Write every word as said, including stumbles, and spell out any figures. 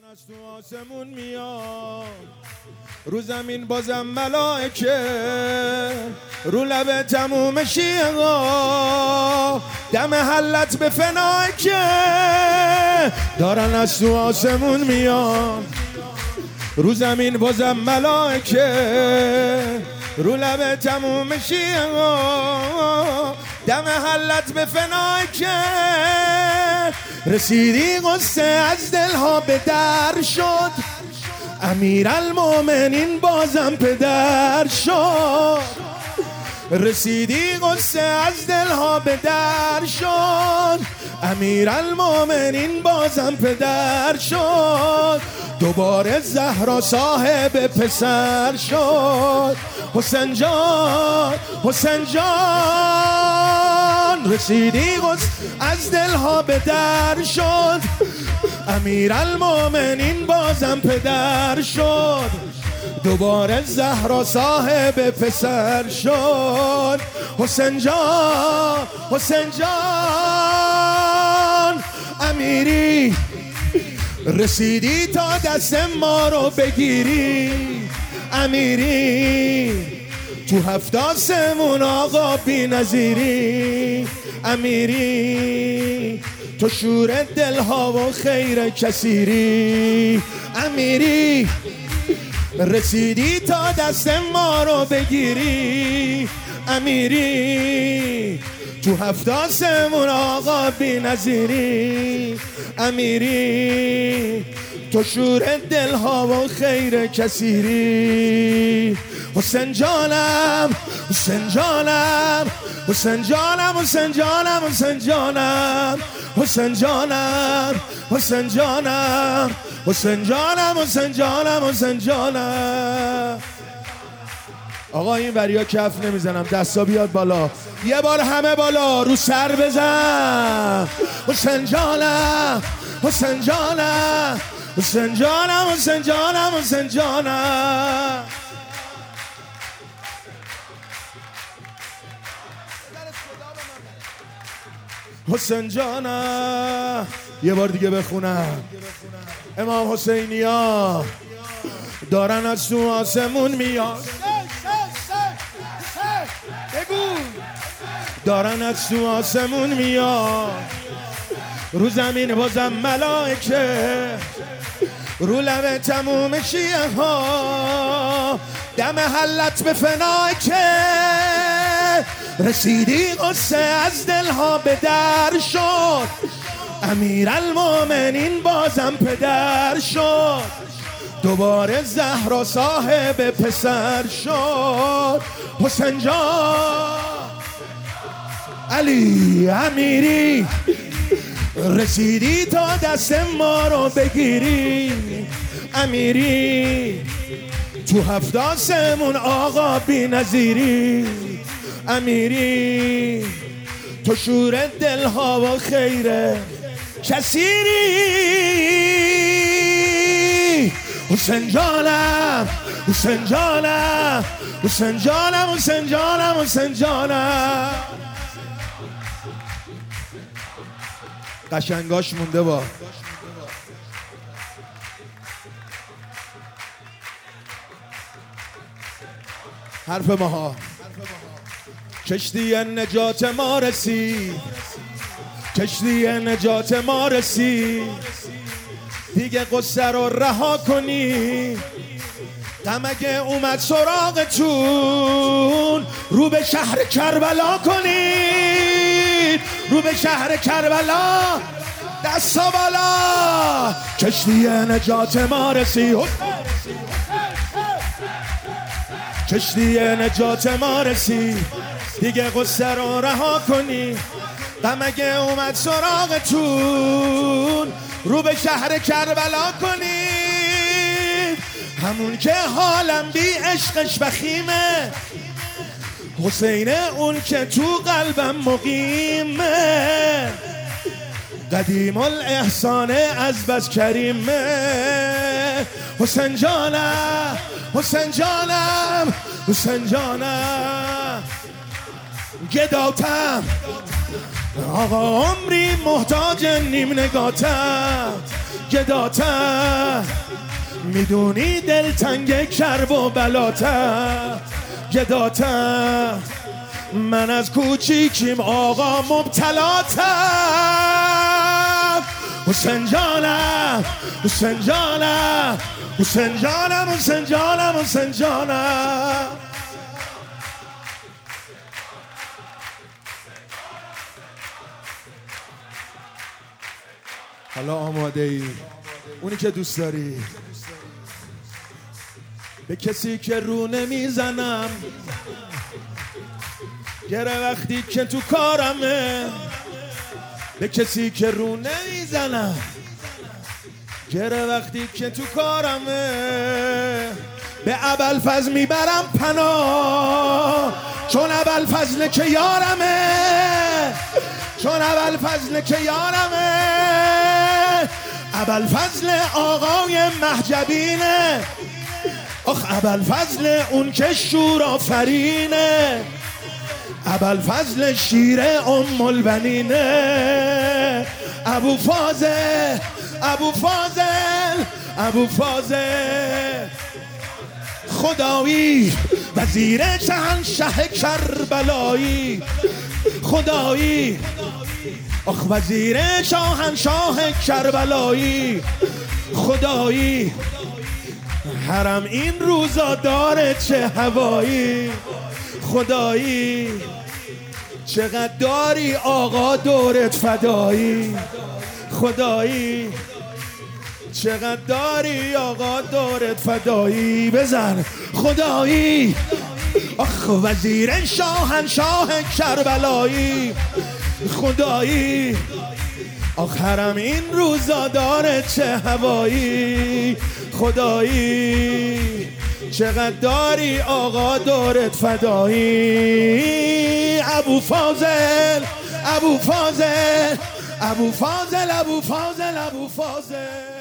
از تو آسمون میاد، رو زمین بازم ملائکه، رو لب تموم شیعه ها دم حلت به فنایکه، دارن از تو آسمون میاد، رو زمین بازم ملائکه، رو لب تموم شیعه ها دم حلت به فنایکه، رسیدی قصه از دلها به در شد، امیرالمومنین بازم پدر شد، رسیدی قصه از دلها به در شد، امیرالمومنین بازم پدر شد، دوباره زهرا صاحب پسر شد، حسین جان حسین جان، رسیدی قصه از دلها به در شد، امیرالمومنین بازم پدر شد، دوباره زهرا صاحب پسر شد، حسین جان حسین جان امیری، رسیدی تا دست ما رو بگیری، امیری تو هفت آسمون آقا بی نظیری، امیری تو شور دلها و خیر کثیری، امیری رسیدی تا دست ما رو بگیری، امیری تو هفت آسمون آقا بی نظیری، امیری تو شور دلها و خیر کثیری، حسین جانم حسین جانم حسین جانم حسین جانم حسین جانم حسین جانم حسین جانم حسین جانم حسین جانم حسین جانم. آقا این وریا کف نمیزنم، دستا بیاد بالا، یه بار همه بالا رو سر بزن، حسین جانم حسین جانم حسین جانم حسین جانم حسین جانم. حسین جانم یه بار دیگه بخونم، امام حسینیا دارن از تو آسمون میاد، دارن از تو آسمون میاد، رو زمین بازم ملائکه، رو لب تموم شیعه ها دم حلت به فنایکه، رسیدی قصه از دلها به در شد، امیرالمومنین بازم پدر شد، دوباره زهرا صاحب پسر شد، حسین جان علی امیری، رسیدی تا دست ما رو بگیری، امیری تو هفت آسمون آقا بی نظیری، امیری تو شور دلها و خیره کثیری، حسین جانم حسین جانم حسین جانم حسین جانم حسین جانم. قشنگاش مونده با حرف ماها، کشتی نجات ما رسید، کشتی نجات ما رسید، دیگه قصه رو رها کنی، غم اگه اومد سراغتون رو به شهر کربلا کنید، رو به شهر کربلا دستا بالا، کشتی نجات ما رسید، کشتی نجات ما رسید، دیگه قصه رو رها کنی، غم اگه اومد سراغتون رو به شهر کربلا کنید، همون که حالم بی عشقش بخیمه، حسین اون که تو قلبم مقیمه، قدیم الاحسان از بس کریمه، حسین جانم حسین جانم حسین جانم، گداتم آقا عمری محتاج نیم نگاتم گداتم، میدونی دلتنگ کرب و بلاتم گداتم، من از کوچیکیم آقا مبتلاتم. حسین جانم حسین جانم حسین جانم حسین جانم حسین جانم. حالا آماده ای اونی که دوست داری، به کسی که رو نمیزنم گره وقتی که تو کارمه، به کسی که رو نمیزنم گره وقتی که تو کارمه، به ابوالفضل میبرم پناه چون ابوالفضل که یارمه، چون ابوالفضل که یارمه، ابوالفضل آقای محجبینه، آخ ابوالفضل اون که شور آفرینه، ابوالفضل شیر ام البنینه، ابو فاضل ابو فاضل ابو فاضل خدایی وزیر شهنشه کربلایی، خدایی آخ وزیر شاهنشاه کربلایی، خدایی حرم این روزا داره چه هوایی، خدایی چقدر داری آقا دورت فدایی، خدایی چقدر داری آقا دورت فدایی. بزن خدایی آخ وزیر شاهنشاه کربلایی، خدایی آخ حرم این روزا داره چه هوایی، خدایی چقدر داری آقا دورت فدایی. ابو فاضل ابو فاضل ابو فاضل ابو فاضل ابو فاضل